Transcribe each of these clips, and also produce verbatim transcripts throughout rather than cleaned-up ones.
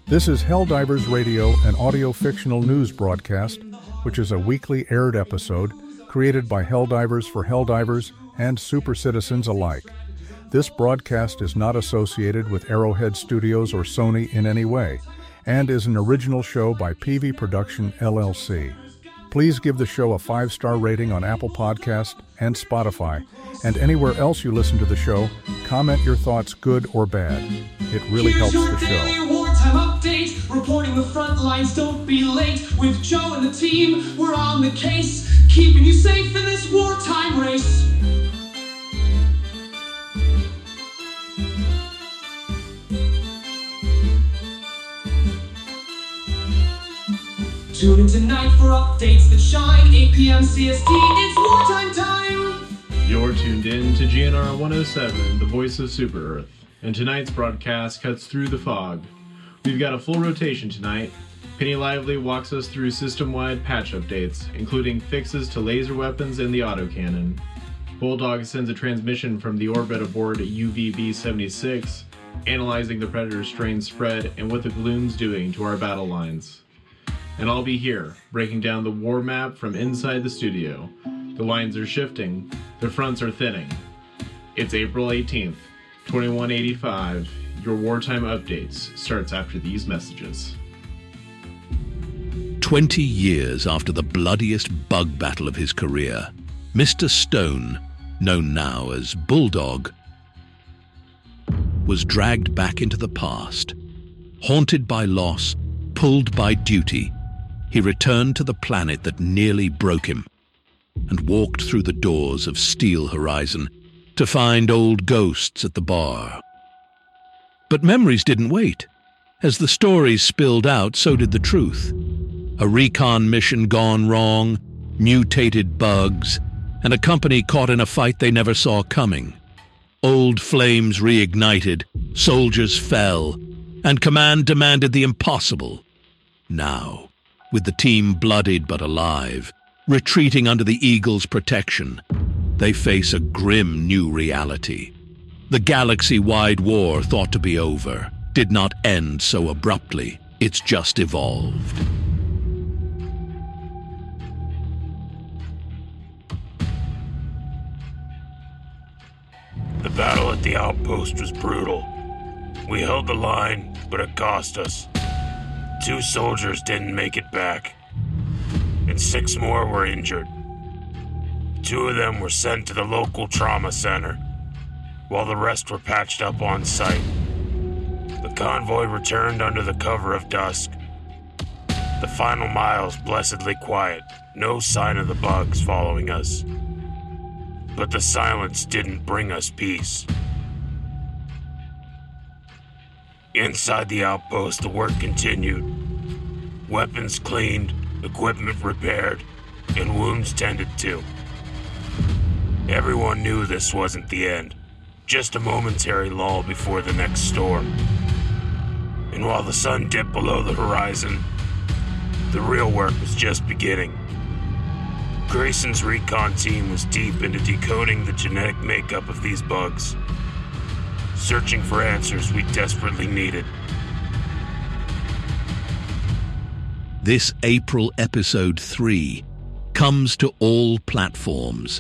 This is Helldivers Radio, an audio-fictional news broadcast, which is a weekly aired episode created by Helldivers for Helldivers and super citizens alike. This broadcast is not associated with Arrowhead Studios or Sony in any way, and is an original show by P V Production, L L C. Please give the show a five-star rating on Apple Podcast and Spotify, and anywhere else you listen to the show. Comment your thoughts, good or bad. It really Here's helps the your show. daily wartime update, reporting the front lines. Don't be late. With Joe and the team, we're on the case, keeping you safe in this wartime race. Tune in tonight for updates that shine. eight p.m. C S T, it's wartime time! You're tuned in to G N R one oh seven, the voice of Super Earth, and tonight's broadcast cuts through the fog. We've got a full rotation tonight. Penny Lively walks us through system-wide patch updates, including fixes to laser weapons and the autocannon. Bulldog sends a transmission from the orbit aboard U V B seventy-six, analyzing the Predator strain spread and what the Gloom's doing to our battle lines. And I'll be here, breaking down the war map from inside the studio. The lines are shifting, the fronts are thinning. It's April eighteenth, twenty-one eighty-five. Your Wartime Updates starts after these messages. Twenty years after the bloodiest bug battle of his career, Mister Stone, known now as Bulldog, was dragged back into the past. Haunted by loss, pulled by duty, he returned to the planet that nearly broke him and walked through the doors of Steel Horizon to find old ghosts at the bar. But memories didn't wait. As the stories spilled out, so did the truth. A recon mission gone wrong, mutated bugs, and a company caught in a fight they never saw coming. Old flames reignited, soldiers fell, and command demanded the impossible. Now, with the team bloodied but alive, retreating under the Eagle's protection, they face a grim new reality. The galaxy-wide war thought to be over did not end so abruptly. It's just evolved. The battle at the outpost was brutal. We held the line, but it cost us. Two soldiers didn't make it back, and six more were injured. Two of them were sent to the local trauma center, while the rest were patched up on site. The convoy returned under the cover of dusk. The final miles blessedly quiet, no sign of the bugs following us. But the silence didn't bring us peace. Inside the outpost, the work continued. Weapons cleaned, equipment repaired, and wounds tended to. Everyone knew this wasn't the end, just a momentary lull before the next storm. And while the sun dipped below the horizon, the real work was just beginning. Grayson's recon team was deep into decoding the genetic makeup of these bugs, searching for answers we desperately needed. This April episode three comes to all platforms.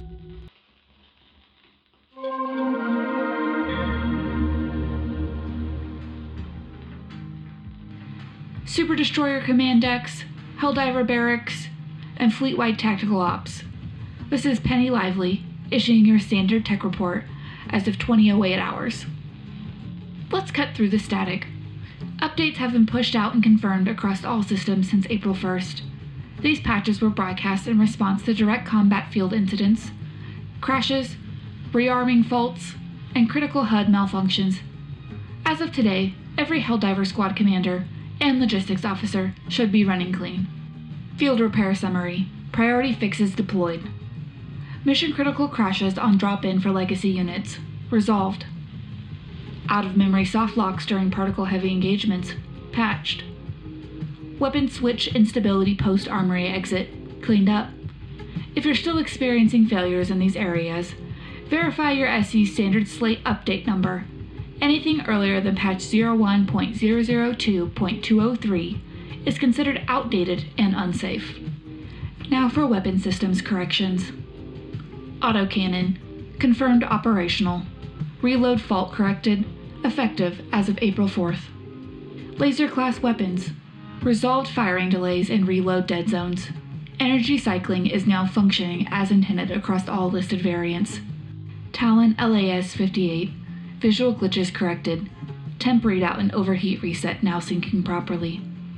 Super Destroyer Command Decks, Helldiver Barracks, and Fleet-wide Tactical Ops. This is Penny Lively, issuing your standard tech report as of twenty oh eight hours. Let's cut through the static. Updates have been pushed out and confirmed across all systems since April first. These patches were broadcast in response to direct combat field incidents, crashes, rearming faults, and critical H U D malfunctions. As of today, every Helldiver squad commander and logistics officer should be running clean. Field repair summary. Priority fixes deployed. Mission critical crashes on drop-in for legacy units. Resolved. Out-of-memory soft locks during particle-heavy engagements. Patched. Weapon switch instability post-armory exit. Cleaned up. If you're still experiencing failures in these areas, verify your S E's standard slate update number Anything earlier than patch zero one point zero zero two point two oh three is considered outdated and unsafe. Now for weapon systems corrections. Autocannon, confirmed operational. Reload fault corrected, effective as of April fourth. Laser class weapons, resolved firing delays and reload dead zones. Energy cycling is now functioning as intended across all listed variants. Talon L A S fifty-eight, visual glitches corrected. Temp readout and overheat reset now syncing properly.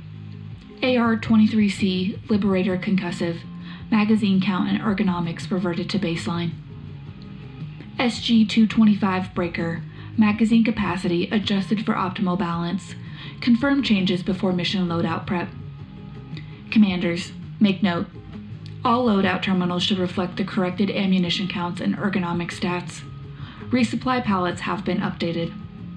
A R twenty-three C Liberator concussive, magazine count and ergonomics reverted to baseline. S G two twenty-five breaker, magazine capacity adjusted for optimal balance. Confirm changes before mission loadout prep. Commanders, make note. All loadout terminals should reflect the corrected ammunition counts and ergonomic stats. Resupply pallets have been updated.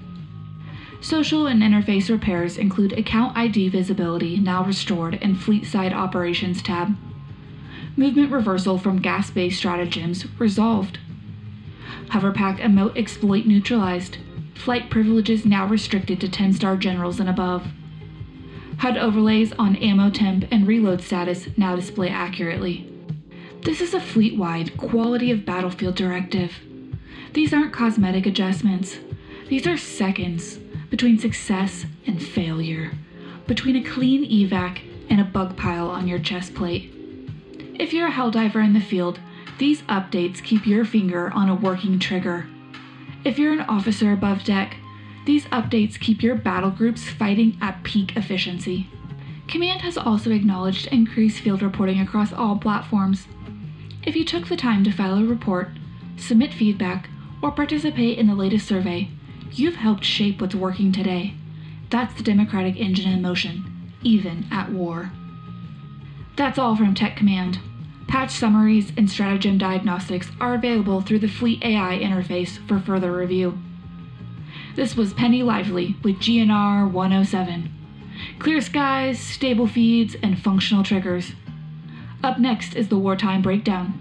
Social and interface repairs include account I D visibility now restored and Fleet Side Operations tab. Movement reversal from gas-based stratagems resolved. Hoverpack emote exploit neutralized. Flight privileges now restricted to ten star generals and above. H U D overlays on ammo temp and reload status now display accurately. This is a fleet-wide quality of battlefield directive. These aren't cosmetic adjustments. These are seconds between success and failure, between a clean evac and a bug pile on your chest plate. If you're a Helldiver in the field, these updates keep your finger on a working trigger. If you're an officer above deck, these updates keep your battle groups fighting at peak efficiency. Command has also acknowledged increased field reporting across all platforms. If you took the time to file a report, submit feedback, or participate in the latest survey, you've helped shape what's working today. That's the democratic engine in motion, even at war. That's all from Tech Command. Patch summaries and stratagem diagnostics are available through the Fleet A I interface for further review. This was Penny Lively with G N R one oh seven. Clear skies, stable feeds, and functional triggers. Up next is the Wartime Breakdown.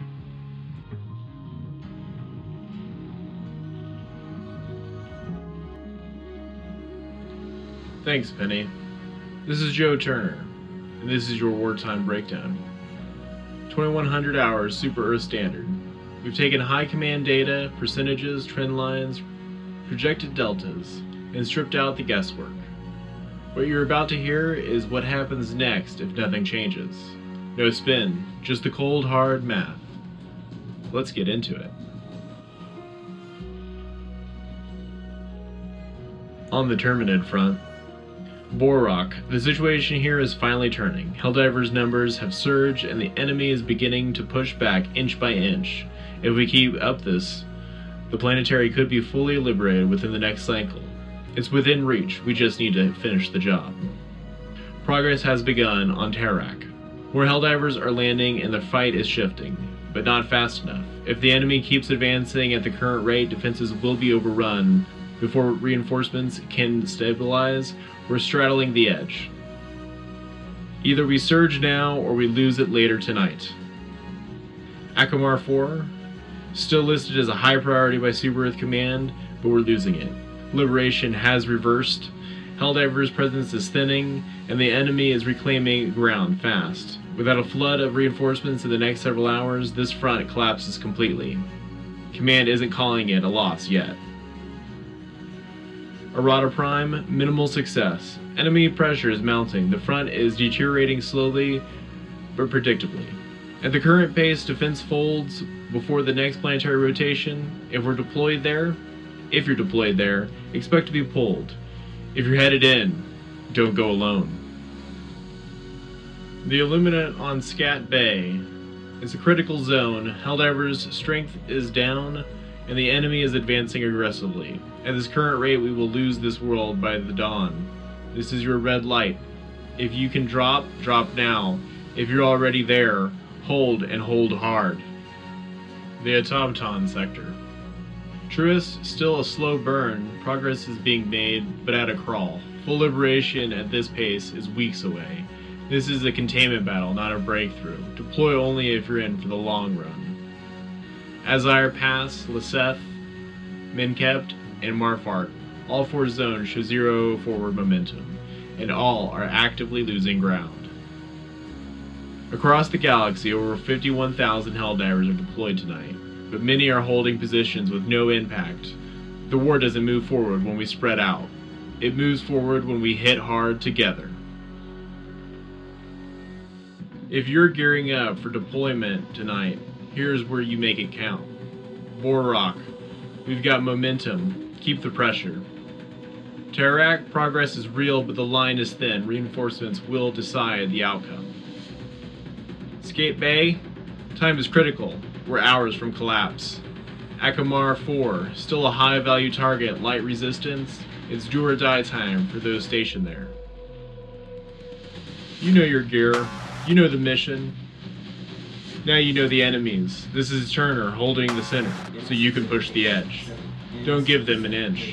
Thanks, Penny. This is Joe Turner, and this is your Wartime Breakdown. twenty-one hundred hours Super Earth Standard. We've taken high command data, percentages, trend lines, projected deltas, and stripped out the guesswork. What you're about to hear is what happens next if nothing changes. No spin, just the cold hard math. Let's get into it. On the Terminid front, Borok, the situation here is finally turning. Helldivers' numbers have surged and the enemy is beginning to push back inch by inch. If we keep up this, the planetary could be fully liberated within the next cycle. It's within reach, we just need to finish the job. Progress has begun on Tarak, where Helldivers are landing and the fight is shifting, but not fast enough. If the enemy keeps advancing at the current rate, defenses will be overrun before reinforcements can stabilize. We're straddling the edge. Either we surge now or we lose it later tonight. Akamar four, still listed as a high priority by Super Earth Command, but we're losing it. Liberation has reversed, Helldivers' presence is thinning, and the enemy is reclaiming ground fast. Without a flood of reinforcements in the next several hours, this front collapses completely. Command isn't calling it a loss yet. Arata Prime, minimal success. Enemy pressure is mounting. The front is deteriorating slowly, but predictably. At the current pace, defense folds before the next planetary rotation. If we're deployed there, if you're deployed there, expect to be pulled. If you're headed in, don't go alone. The Illuminate on Scat Bay is a critical zone. Helldivers' strength is down, and the enemy is advancing aggressively. At this current rate, we will lose this world by the dawn. This is your red light. If you can drop, drop now. If you're already there, hold and hold hard. The Automaton sector. Truist, still a slow burn. Progress is being made, but at a crawl. Full liberation at this pace is weeks away. This is a containment battle, not a breakthrough. Deploy only if you're in for the long run. Azire Pass, Leseth, Minkept, and Marfart All four zones show zero forward momentum, and all are actively losing ground. Across the galaxy, over fifty-one thousand Helldivers are deployed tonight, but many are holding positions with no impact. The war doesn't move forward when we spread out. It moves forward when we hit hard together. If you're gearing up for deployment tonight, here's where you make it count. Boar Rock. We've got momentum. Keep the pressure. Tarak, progress is real, but the line is thin. Reinforcements will decide the outcome. Escape Bay. Time is critical. We're hours from collapse. Akamar four. Still a high-value target. Light resistance. It's do or die time for those stationed there. You know your gear. You know the mission. Now you know the enemies. This is Turner holding the center, so you can push the edge. Don't give them an inch.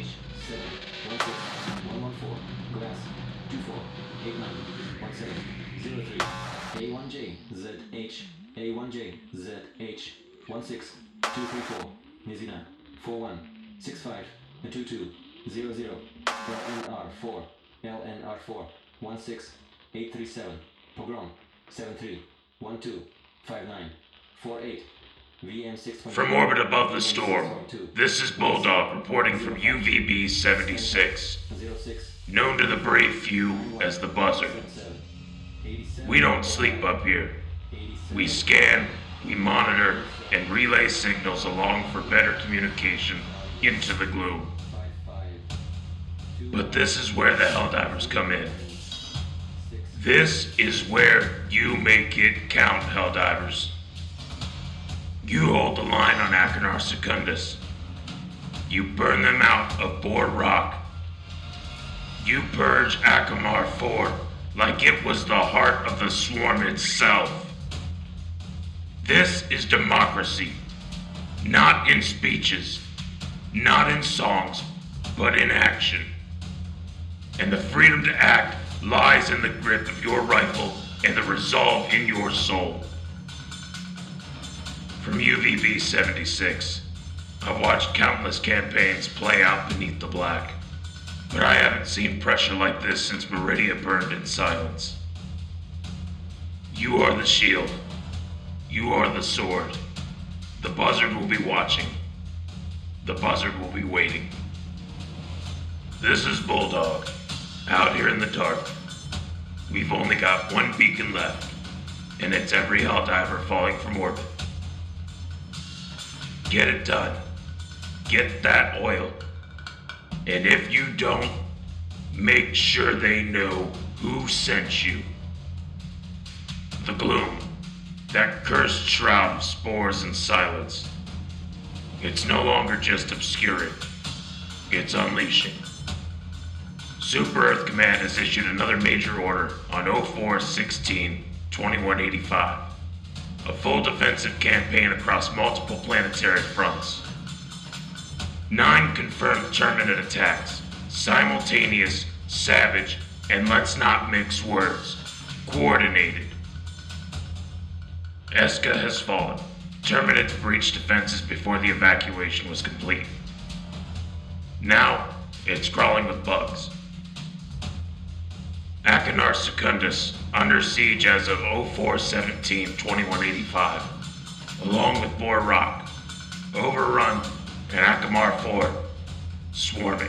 A one J Z H A one J Z H one six two three four Nizina four one six five two two zero zero L N R four L N R four one six eight three seven Pogrom seven three one two five nine four eight V M six From orbit above the storm, this is Bulldog reporting from U V B seventy-six, known to the brave few as the Buzzard. We don't sleep up here. We scan, we monitor, and relay signals along for better communication into the gloom. But this is where the Helldivers come in. This is where you make it count, Helldivers. You hold the line on Achenar Secundus. You burn them out of Boar Rock. You purge Akamar four like it was the heart of the swarm itself. This is democracy, not in speeches, not in songs, but in action. And the freedom to act lies in the grip of your rifle and the resolve in your soul. From U V B seventy-six, I've watched countless campaigns play out beneath the black, but I haven't seen pressure like this since Meridia burned in silence. You are the shield. You are the sword. The Buzzard will be watching. The Buzzard will be waiting. This is Bulldog, out here in the dark. We've only got one beacon left, and it's every Helldiver falling from orbit. Get it done. Get that oil. And if you don't, make sure they know who sent you. The gloom, that cursed shroud of spores and silence. It's no longer just obscuring. It's unleashing. Super Earth Command has issued another major order on oh four sixteen twenty-one eighty-five. A full defensive campaign across multiple planetary fronts. Nine confirmed Terminate attacks. Simultaneous, savage, and let's not mix words. Coordinated. Eska has fallen. Terminate breached defenses before the evacuation was complete. Now, it's crawling with bugs. Achenar Secundus, under siege as of oh four seventeen twenty-one eighty-five, along with Boar Rock, overrun, and Akamar four, swarming.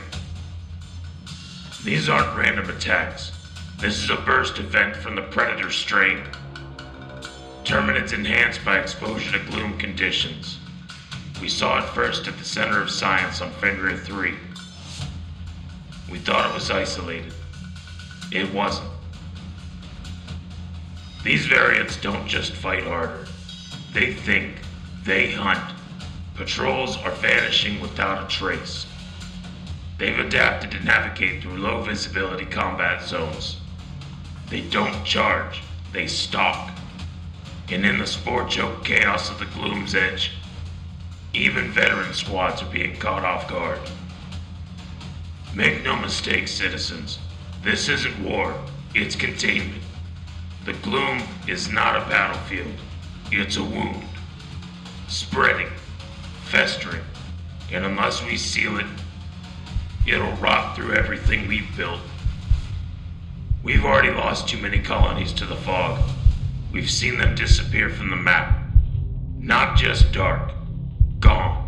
These aren't random attacks. This is a burst event from the Predator strain. Terminates enhanced by exposure to gloom conditions. We saw it first at the Center of Science on Fenrir three. We thought it was isolated. It wasn't. These variants don't just fight harder. They think. They hunt. Patrols are vanishing without a trace. They've adapted to navigate through low visibility combat zones. They don't charge. They stalk. And in the spore-choked chaos of the gloom's edge, even veteran squads are being caught off guard. Make no mistake, citizens. This isn't war, it's containment. The gloom is not a battlefield, it's a wound. Spreading, festering, and unless we seal it, it'll rot through everything we've built. We've already lost too many colonies to the fog. We've seen them disappear from the map. Not just dark, gone.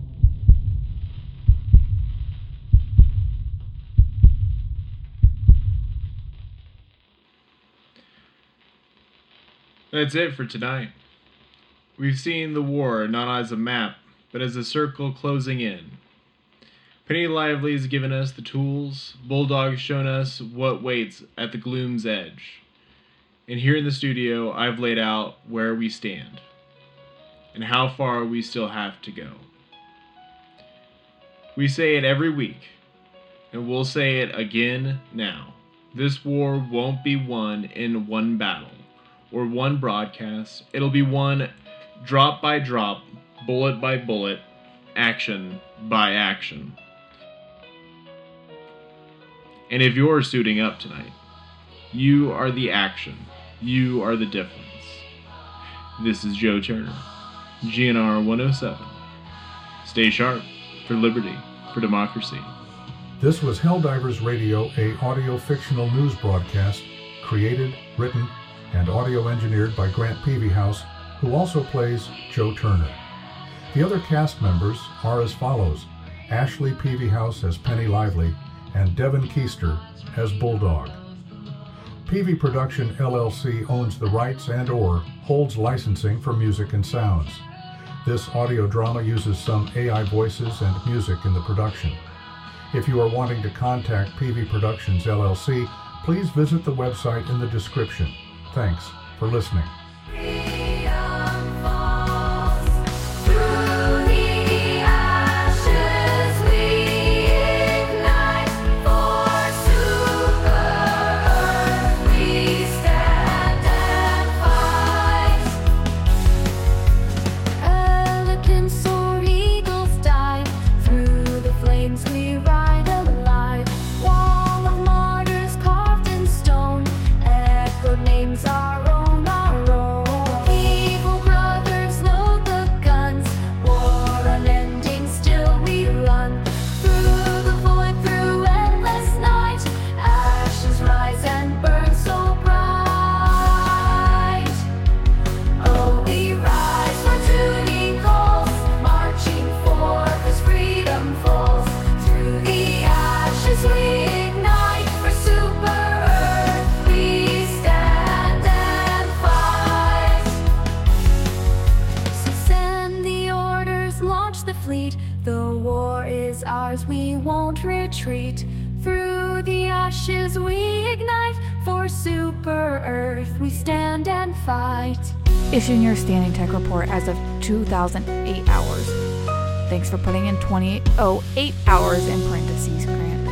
That's it for tonight. We've seen the war not as a map, but as a circle closing in. Penny Lively has given us the tools, Bulldog's shown us what waits at the gloom's edge. And here in the studio, I've laid out where we stand, and how far we still have to go. We say it every week, and we'll say it again now. This war won't be won in one battle, or one broadcast. It'll be won drop by drop, bullet by bullet, action by action. And if you're suiting up tonight, you are the action. You are the difference. This is Joe Turner, G N R one oh seven. Stay sharp for liberty, for democracy. This was Helldivers Radio, a audio fictional news broadcast created, written, and audio engineered by Grant Peavyhouse, who also plays Joe Turner. The other cast members are as follows: Ashley Peavyhouse as Penny Lively, and Devin Keister as Bulldog. Peavy Production L L C owns the rights and or holds licensing for music and sounds. This audio drama uses some A I voices and music in the production. If you are wanting to contact Peavy Productions L L C, please visit the website in the description. Thanks for listening. We won't retreat. Through the ashes we ignite. For Super Earth we stand and fight. Issuing your standing tech report as of two thousand eight hours. Thanks for putting in twenty oh eight hours in parentheses, Grant.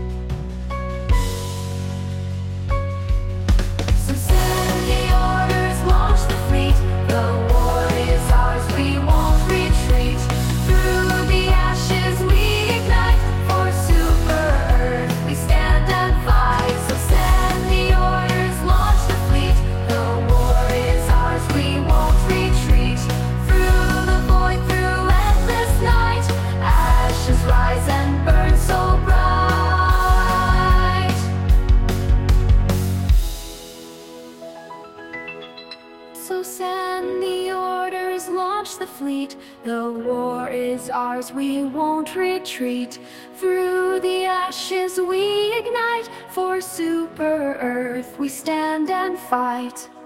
So send the orders, launch the fleet. The war is ours, we won't retreat. Through the ashes we for Super Earth we stand and fight. So send the orders, launch the fleet. The war is ours, we won't retreat. Through the void, through endless night, ashes rise and burn so bright. So send the orders, launch the fleet. The war is ours, we won't retreat. Through the ashes we ignite. For Super Earth we stand and fight.